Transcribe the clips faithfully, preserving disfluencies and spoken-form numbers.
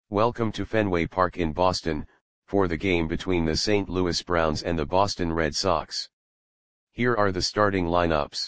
Welcome to Fenway Park in Boston, for the game between the Saint Louis Browns and the Boston Red Sox. Here are the starting lineups.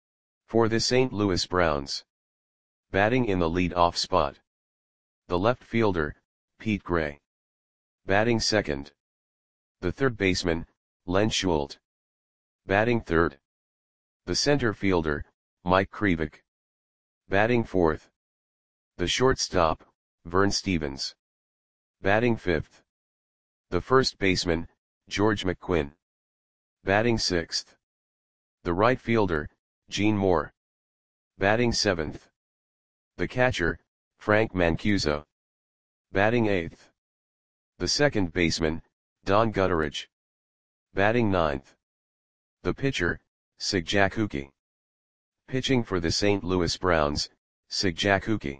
For the Saint Louis Browns. Batting in the lead-off spot. The left fielder, Pete Gray. Batting second. The third baseman, Len Schult. Batting third. The center fielder, Mike Krivik. Batting fourth. The shortstop, Vern Stephens. Batting fifth. The first baseman, George McQuinn. Batting sixth. The right fielder, Gene Moore. Batting seventh. The catcher, Frank Mancuso. Batting eighth. The second baseman, Don Gutteridge. Batting ninth. The pitcher, Sig Jakuki. Pitching for the Saint Louis Browns, Sig Jakuki.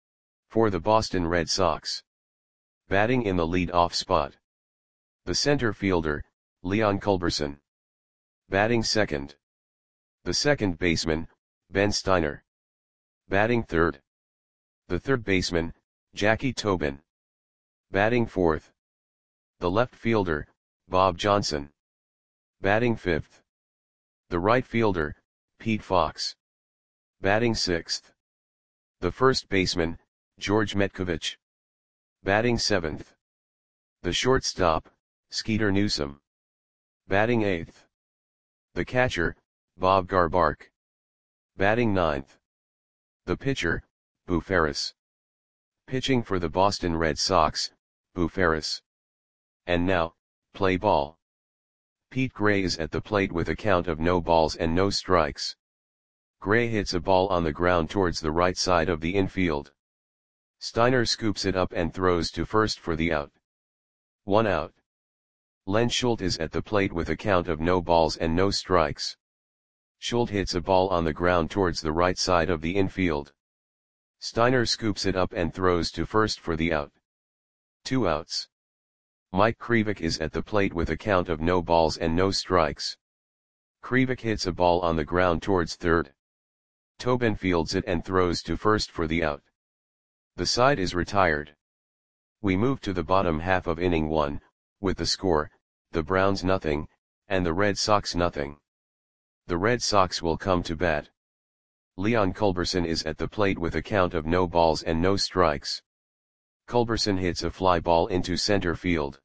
For the Boston Red Sox. Batting in the lead-off spot. The center fielder, Leon Culberson. Batting second. The second baseman, Ben Steiner. Batting third. The third baseman, Jackie Tobin. Batting fourth. The left fielder, Bob Johnson. Batting fifth. The right fielder, Pete Fox. Batting sixth. The first baseman, George Metkovich. Batting seventh. The shortstop, Skeeter Newsom. Batting eighth. The catcher, Bob Garbark. Batting ninth. The pitcher, Boo Ferris. Pitching for the Boston Red Sox, Boo Ferris. And now, play ball. Pete Gray is at the plate with a count of no balls and no strikes. Gray hits a ball on the ground towards the right side of the infield. Steiner scoops it up and throws to first for the out. One out. Len Schult is at the plate with a count of no balls and no strikes. Schult hits a ball on the ground towards the right side of the infield. Steiner scoops it up and throws to first for the out. Two outs. Mike Krivik is at the plate with a count of no balls and no strikes. Krivik hits a ball on the ground towards third. Tobin fields it and throws to first for the out. The side is retired. We move to the bottom half of inning one, with the score, the Browns nothing, and the Red Sox nothing. The Red Sox will come to bat. Leon Culberson is at the plate with a count of no balls and no strikes. Culberson hits a fly ball into center field.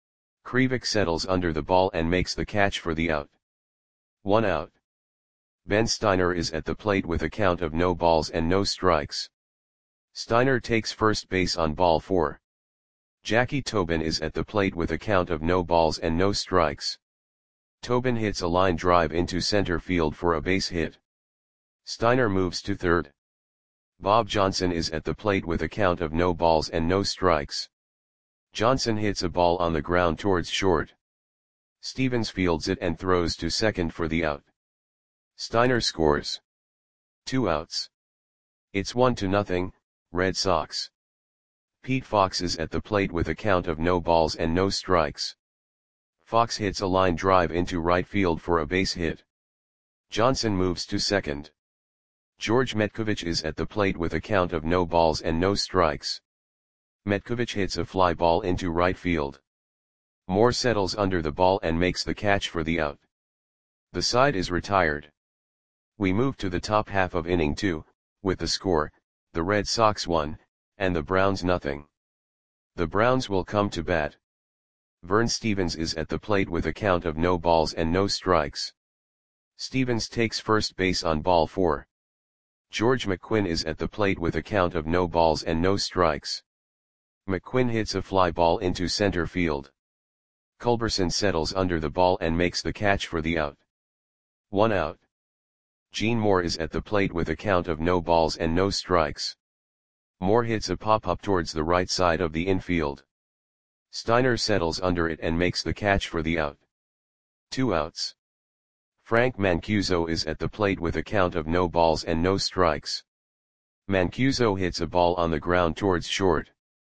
Krivik settles under the ball and makes the catch for the out. One out. Ben Steiner is at the plate with a count of no balls and no strikes. Steiner takes first base on ball four. Jackie Tobin is at the plate with a count of no balls and no strikes. Tobin hits a line drive into center field for a base hit. Steiner moves to third. Bob Johnson is at the plate with a count of no balls and no strikes. Johnson hits a ball on the ground towards short. Stephens fields it and throws to second for the out. Steiner scores. Two outs. It's one to nothing, Red Sox. Pete Fox is at the plate with a count of no balls and no strikes. Fox hits a line drive into right field for a base hit. Johnson moves to second. George Metkovich is at the plate with a count of no balls and no strikes. Metkovich hits a fly ball into right field. Moore settles under the ball and makes the catch for the out. The side is retired. We move to the top half of inning two, with the score, the Red Sox one, and the Browns nothing. The Browns will come to bat. Vern Stephens is at the plate with a count of no balls and no strikes. Stephens takes first base on ball four. George McQuinn is at the plate with a count of no balls and no strikes. McQuinn hits a fly ball into center field. Culberson settles under the ball and makes the catch for the out. One out. Gene Moore is at the plate with a count of no balls and no strikes. Moore hits a pop-up towards the right side of the infield. Steiner settles under it and makes the catch for the out. Two outs. Frank Mancuso is at the plate with a count of no balls and no strikes. Mancuso hits a ball on the ground towards short.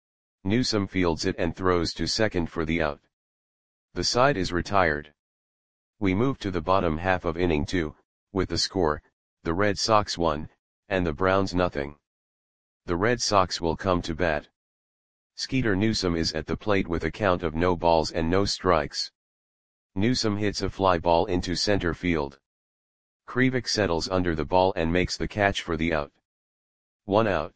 Newsom fields it and throws to second for the out. The side is retired. We move to the bottom half of inning two, with the score, the Red Sox one, and the Browns nothing. The Red Sox will come to bat. Skeeter Newsome is at the plate with a count of no balls and no strikes. Newsome hits a fly ball into center field. Krivik settles under the ball and makes the catch for the out. One out.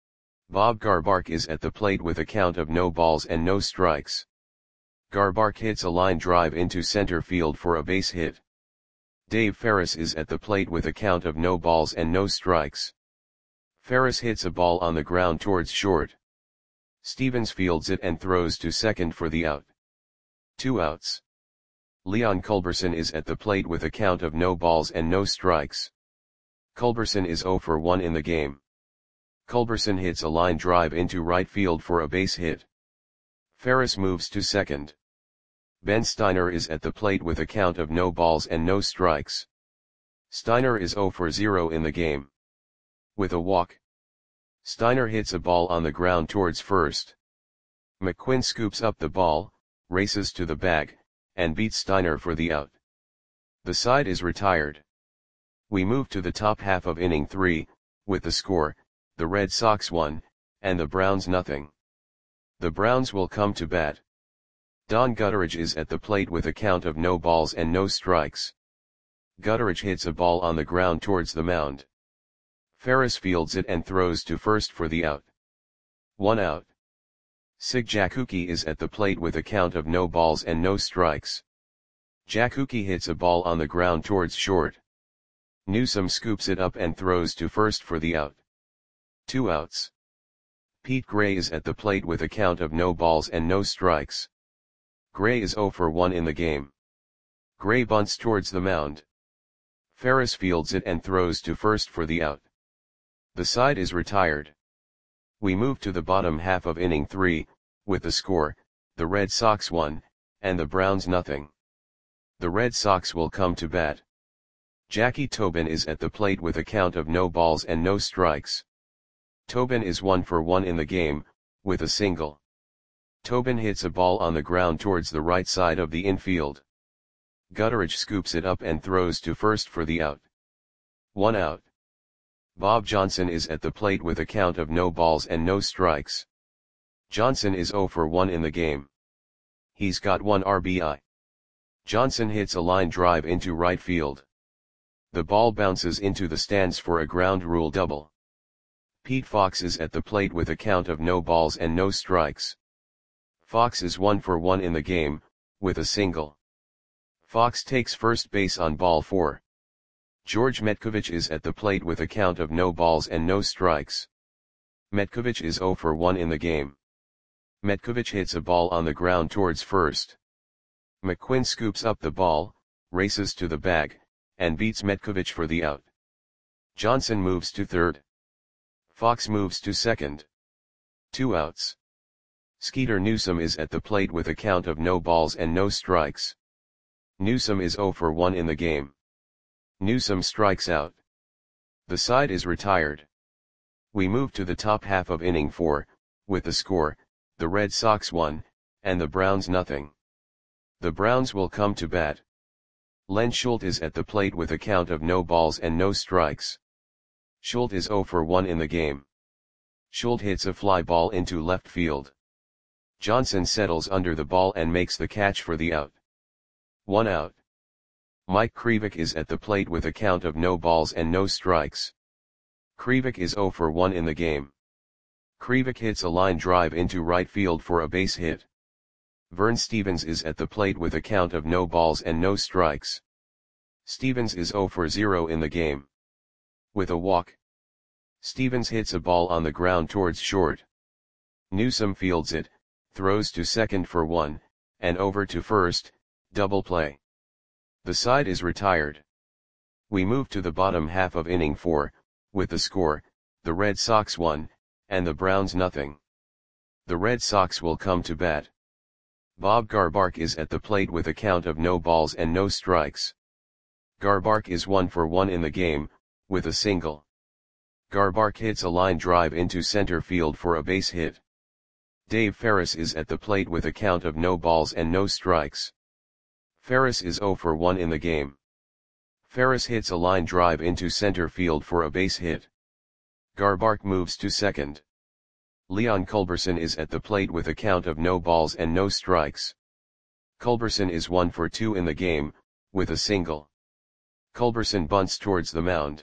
Bob Garbark is at the plate with a count of no balls and no strikes. Garbark hits a line drive into center field for a base hit. Dave Ferris is at the plate with a count of no balls and no strikes. Ferris hits a ball on the ground towards short. Stevens fields it and throws to second for the out. Two outs. Leon Culberson is at the plate with a count of no balls and no strikes. Culberson is zero for one in the game. Culberson hits a line drive into right field for a base hit. Ferris moves to second. Ben Steiner is at the plate with a count of no balls and no strikes. Steiner is zero for zero in the game. With a walk, Steiner hits a ball on the ground towards first. McQuinn scoops up the ball, races to the bag, and beats Steiner for the out. The side is retired. We move to the top half of inning three, with the score, the Red Sox one, and the Browns nothing. The Browns will come to bat. Don Gutteridge is at the plate with a count of no balls and no strikes. Gutteridge hits a ball on the ground towards the mound. Ferris fields it and throws to first for the out. One out. Sig Jakuki is at the plate with a count of no balls and no strikes. Jakuki hits a ball on the ground towards short. Newsome scoops it up and throws to first for the out. Two outs. Pete Gray is at the plate with a count of no balls and no strikes. Gray is zero for one in the game. Gray bunts towards the mound. Ferris fields it and throws to first for the out. The side is retired. We move to the bottom half of inning three, with the score, the Red Sox one, and the Browns nothing. The Red Sox will come to bat. Jackie Tobin is at the plate with a count of no balls and no strikes. Tobin is one for one in the game, with a single. Tobin hits a ball on the ground towards the right side of the infield. Gutteridge scoops it up and throws to first for the out. One out. Bob Johnson is at the plate with a count of no balls and no strikes. Johnson is zero for one in the game. He's got one R B I. Johnson hits a line drive into right field. The ball bounces into the stands for a ground rule double. Pete Fox is at the plate with a count of no balls and no strikes. Fox is one for one in the game, with a single. Fox takes first base on ball four. George Metkovich is at the plate with a count of no balls and no strikes. Metkovich is zero for one in the game. Metkovich hits a ball on the ground towards first. McQuinn scoops up the ball, races to the bag, and beats Metkovich for the out. Johnson moves to third. Fox moves to second. Two outs. Skeeter Newsome is at the plate with a count of no balls and no strikes. Newsome is zero for one in the game. Newsome strikes out. The side is retired. We move to the top half of inning four, with the score, the Red Sox one, and the Browns nothing. The Browns will come to bat. Len Schultz is at the plate with a count of no balls and no strikes. Schultz is zero for one in the game. Schultz hits a fly ball into left field. Johnson settles under the ball and makes the catch for the out. One out. Mike Krivik is at the plate with a count of no balls and no strikes. Krivik is zero for one in the game. Krivik hits a line drive into right field for a base hit. Vern Stevens is at the plate with a count of no balls and no strikes. Stevens is zero for zero in the game. With a walk, Stevens hits a ball on the ground towards short. Newsome fields it, throws to second for one, and over to first, double play. The side is retired. We move to the bottom half of inning four, with the score, the Red Sox one, and the Browns nothing. The Red Sox will come to bat. Bob Garbark is at the plate with a count of no balls and no strikes. Garbark is one for one in the game, with a single. Garbark hits a line drive into center field for a base hit. Dave Ferris is at the plate with a count of no balls and no strikes. Ferris is zero for one in the game. Ferris hits a line drive into center field for a base hit. Garbark moves to second. Leon Culberson is at the plate with a count of no balls and no strikes. Culberson is one for two in the game, with a single. Culberson bunts towards the mound.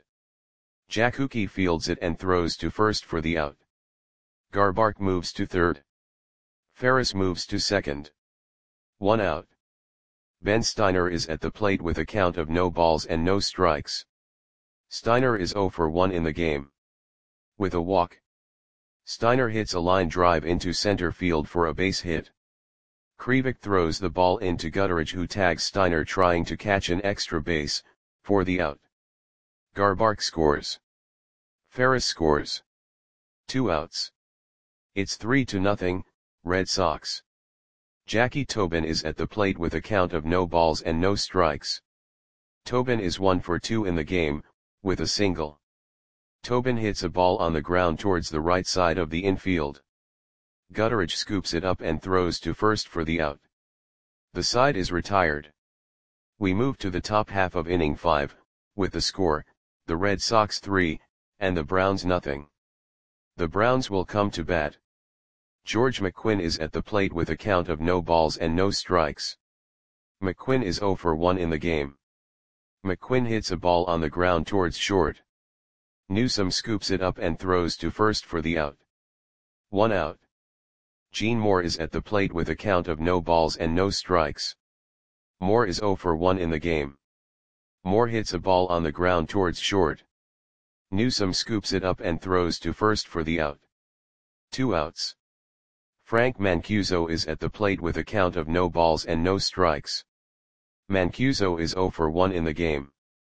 Jakuki fields it and throws to first for the out. Garbark moves to third. Ferris moves to second. One out. Ben Steiner is at the plate with a count of no balls and no strikes. Steiner is zero for one in the game. With a walk. Steiner hits a line drive into center field for a base hit. Krivik throws the ball into Gutteridge, who tags Steiner trying to catch an extra base, for the out. Garbark scores. Ferris scores. Two outs. It's three to nothing, Red Sox. Jackie Tobin is at the plate with a count of no balls and no strikes. Tobin is one for two in the game, with a single. Tobin hits a ball on the ground towards the right side of the infield. Gutteridge scoops it up and throws to first for the out. The side is retired. We move to the top half of inning five, with the score, the Red Sox three, and the Browns nothing. The Browns will come to bat. George McQuinn is at the plate with a count of no balls and no strikes. McQuinn is zero for one in the game. McQuinn hits a ball on the ground towards short. Newsome scoops it up and throws to first for the out. One out. Gene Moore is at the plate with a count of no balls and no strikes. Moore is zero for one in the game. Moore hits a ball on the ground towards short. Newsome scoops it up and throws to first for the out. Two outs. Frank Mancuso is at the plate with a count of no balls and no strikes. Mancuso is zero for one in the game.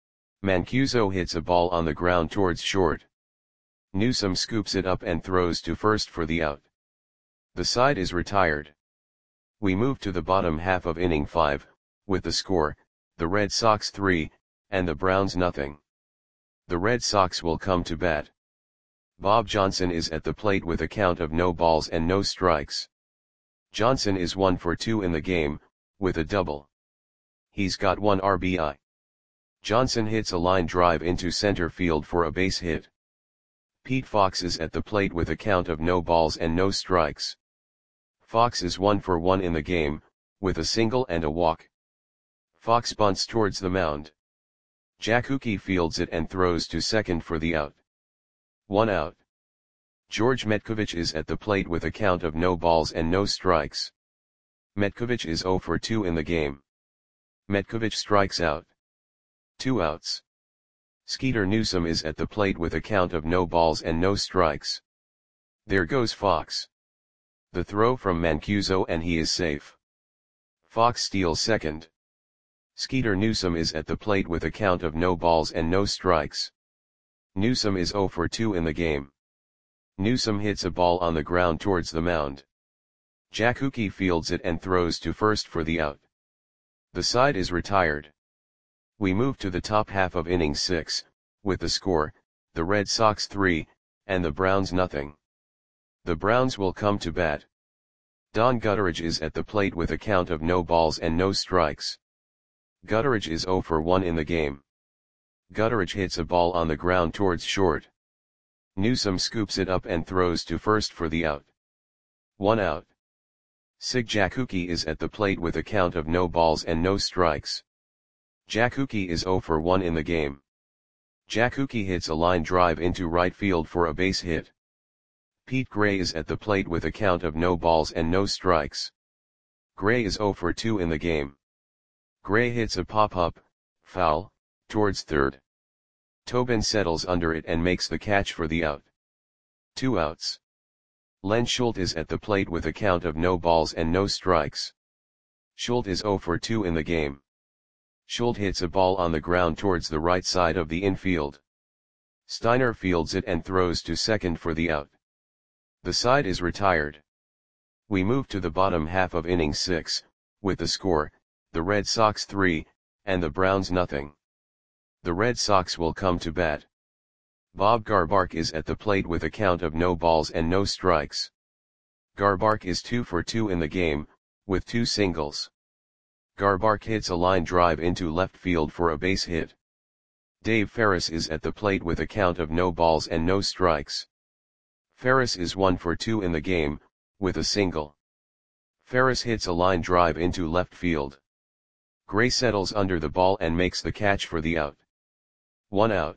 Mancuso hits a ball on the ground towards short. Newsome scoops it up and throws to first for the out. The side is retired. We move to the bottom half of inning five, with the score, the Red Sox three, and the Browns nothing. The Red Sox will come to bat. Bob Johnson is at the plate with a count of no balls and no strikes. Johnson is one for two in the game, with a double. He's got one R B I. Johnson hits a line drive into center field for a base hit. Pete Fox is at the plate with a count of no balls and no strikes. Fox is one for one in the game, with a single and a walk. Fox bunts towards the mound. Jakuki fields it and throws to second for the out. One out. George Metkovich is at the plate with a count of no balls and no strikes. Metkovich is zero for two in the game. Metkovich strikes out. Two outs. Skeeter Newsome is at the plate with a count of no balls and no strikes. There goes Fox. The throw from Mancuso and he is safe. Fox steals second. Skeeter Newsome is at the plate with a count of no balls and no strikes. Newsome is zero for two in the game. Newsome hits a ball on the ground towards the mound. Jakuki fields it and throws to first for the out. The side is retired. We move to the top half of inning six, with the score, the Red Sox three, and the Browns nothing. The Browns will come to bat. Don Gutteridge is at the plate with a count of no balls and no strikes. Gutteridge is zero for one in the game. Gutteridge hits a ball on the ground towards short. Newsome scoops it up and throws to first for the out. One out. Sig Jakuki is at the plate with a count of no balls and no strikes. Jakuki is zero for one in the game. Jakuki hits a line drive into right field for a base hit. Pete Gray is at the plate with a count of no balls and no strikes. Gray is zero for two in the game. Gray hits a pop-up, foul, towards third. Tobin settles under it and makes the catch for the out. Two outs. Len Schult is at the plate with a count of no balls and no strikes. Schult is zero for two in the game. Schult hits a ball on the ground towards the right side of the infield. Steiner fields it and throws to second for the out. The side is retired. We move to the bottom half of inning six, with the score, the Red Sox three, and the Browns nothing. The Red Sox will come to bat. Bob Garbark is at the plate with a count of no balls and no strikes. Garbark is two for two in the game, with two singles. Garbark hits a line drive into left field for a base hit. Dave Ferris is at the plate with a count of no balls and no strikes. Ferris is one for two in the game, with a single. Ferris hits a line drive into left field. Gray settles under the ball and makes the catch for the out. One out.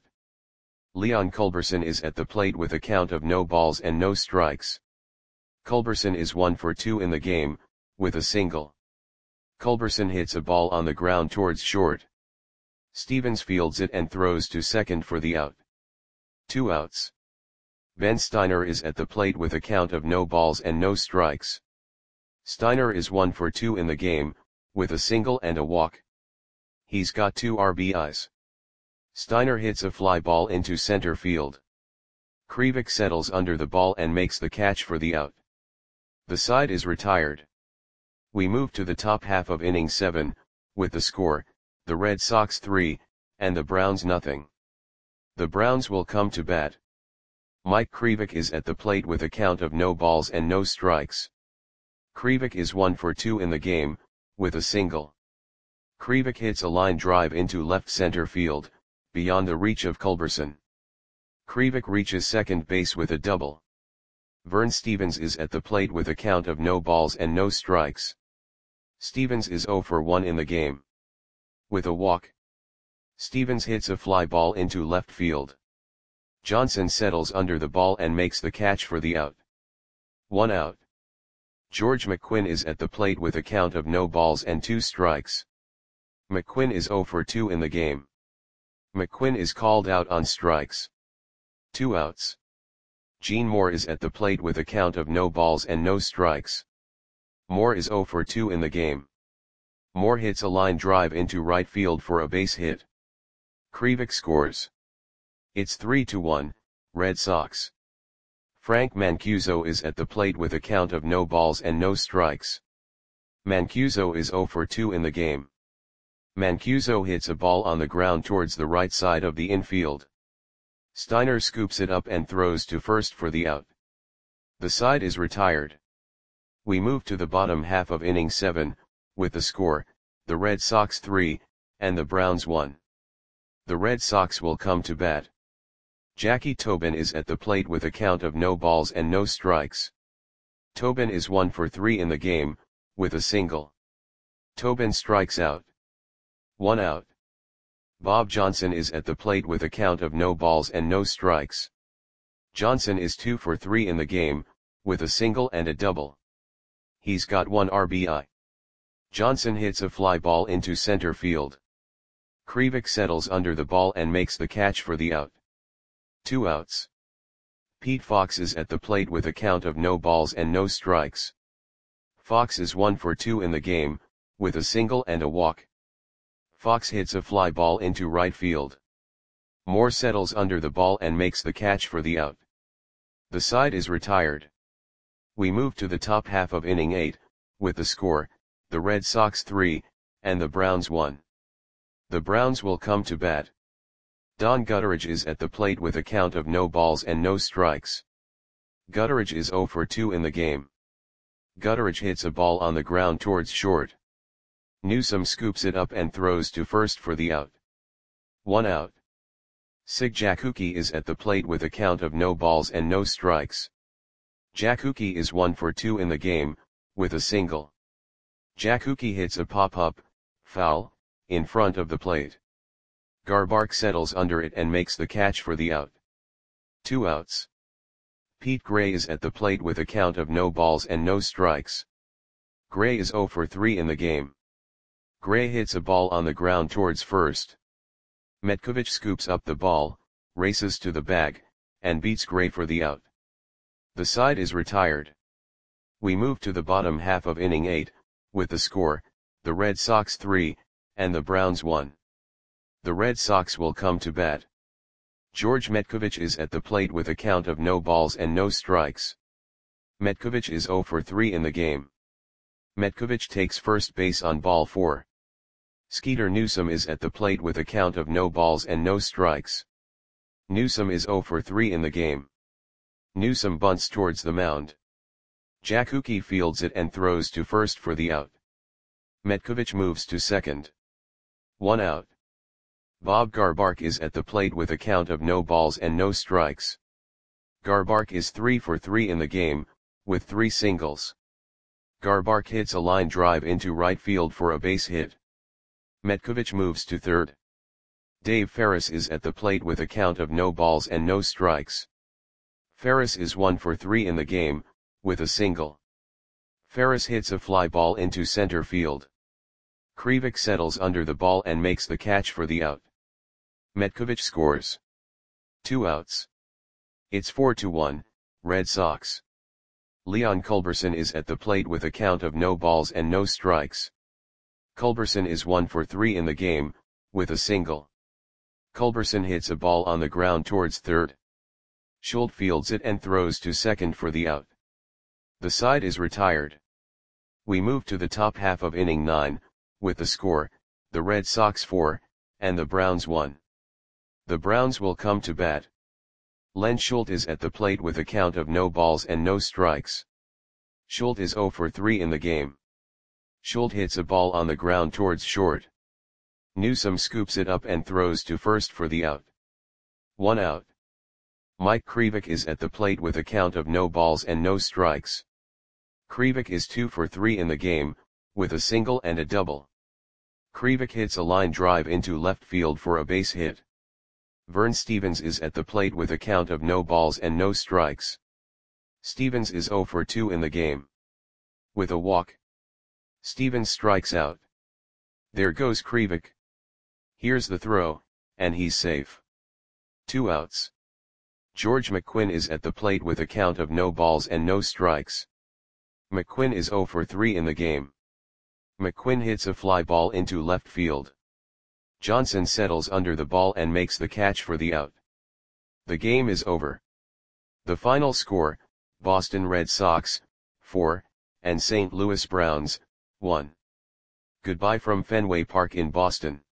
Leon Culberson is at the plate with a count of no balls and no strikes. Culberson is one for two in the game, with a single. Culberson hits a ball on the ground towards short. Stevens fields it and throws to second for the out. Two outs. Ben Steiner is at the plate with a count of no balls and no strikes. Steiner is one for two in the game, with a single and a walk. He's got two R B Is. Steiner hits a fly ball into center field. Krivik settles under the ball and makes the catch for the out. The side is retired. We move to the top half of inning seven, with the score, the Red Sox three, and the Browns nothing. The Browns will come to bat. Mike Krivik is at the plate with a count of no balls and no strikes. Krivik is one for two in the game, with a single. Krivik hits a line drive into left center field, beyond the reach of Culberson. Krivik reaches second base with a double. Vern Stevens is at the plate with a count of no balls and no strikes. Stevens is zero for one in the game. With a walk. Stevens hits a fly ball into left field. Johnson settles under the ball and makes the catch for the out. One out. George McQuinn is at the plate with a count of no balls and two strikes. McQuinn is zero for two in the game. McQuinn is called out on strikes. Two outs. Gene Moore is at the plate with a count of no balls and no strikes. Moore is zero for two in the game. Moore hits a line drive into right field for a base hit. Krivik scores. It's three to one, Red Sox. Frank Mancuso is at the plate with a count of no balls and no strikes. Mancuso is zero for two in the game. Mancuso hits a ball on the ground towards the right side of the infield. Steiner scoops it up and throws to first for the out. The side is retired. We move to the bottom half of inning seven, with the score, the Red Sox three, and the Browns one. The Red Sox will come to bat. Jackie Tobin is at the plate with a count of no balls and no strikes. Tobin is one for three in the game, with a single. Tobin strikes out. One out. Bob Johnson is at the plate with a count of no balls and no strikes. Johnson is two for three in the game, with a single and a double. He's got one R B I. Johnson hits a fly ball into center field. Krivik settles under the ball and makes the catch for the out. Two outs. Pete Fox is at the plate with a count of no balls and no strikes. Fox is one for two in the game, with a single and a walk. Fox hits a fly ball into right field. Moore settles under the ball and makes the catch for the out. The side is retired. We move to the top half of inning eight, with the score, the Red Sox three, and the Browns one. The Browns will come to bat. Don Gutteridge is at the plate with a count of no balls and no strikes. Gutteridge is zero for two in the game. Gutteridge hits a ball on the ground towards short. Newsome scoops it up and throws to first for the out. One out. Sig Jakuki is at the plate with a count of no balls and no strikes. Jakuki is one for two in the game, with a single. Jakuki hits a pop-up, foul, in front of the plate. Garbark settles under it and makes the catch for the out. Two outs. Pete Gray is at the plate with a count of no balls and no strikes. Gray is zero for three in the game. Gray hits a ball on the ground towards first. Metkovich scoops up the ball, races to the bag, and beats Gray for the out. The side is retired. We move to the bottom half of inning eight, with the score, the Red Sox three, and the Browns one. The Red Sox will come to bat. George Metkovich is at the plate with a count of no balls and no strikes. Metkovich is zero for three in the game. Metkovich takes first base on ball four. Skeeter Newsome is at the plate with a count of no balls and no strikes. Newsome is zero for three in the game. Newsome bunts towards the mound. Jakuki fields it and throws to first for the out. Metkovich moves to second. One out. Bob Garbark is at the plate with a count of no balls and no strikes. Garbark is three for three in the game, with three singles. Garbark hits a line drive into right field for a base hit. Metkovic moves to third. Dave Ferris is at the plate with a count of no balls and no strikes. Ferris is one for three in the game, with a single. Ferris hits a fly ball into center field. Krivik settles under the ball and makes the catch for the out. Metkovic scores. Two outs. It's four to one, Red Sox. Leon Culberson is at the plate with a count of no balls and no strikes. Culberson is one for three in the game, with a single. Culberson hits a ball on the ground towards third. Schultz fields it and throws to second for the out. The side is retired. We move to the top half of inning nine, with the score, the Red Sox four, and the Browns one. The Browns will come to bat. Len Schultz is at the plate with a count of no balls and no strikes. Schultz is zero for three in the game. Schultz hits a ball on the ground towards short. Newsome scoops it up and throws to first for the out. One out. Mike Krivik is at the plate with a count of no balls and no strikes. Krivik is two for three in the game, with a single and a double. Krivik hits a line drive into left field for a base hit. Vern Stevens is at the plate with a count of no balls and no strikes. Stevens is zero for two in the game. With a walk. Stevens strikes out. There goes Krivik. Here's the throw, and he's safe. Two outs. George McQuinn is at the plate with a count of no balls and no strikes. McQuinn is zero for three in the game. McQuinn hits a fly ball into left field. Johnson settles under the ball and makes the catch for the out. The game is over. The final score, Boston Red Sox, four, and Saint Louis Browns, one. Goodbye from Fenway Park in Boston.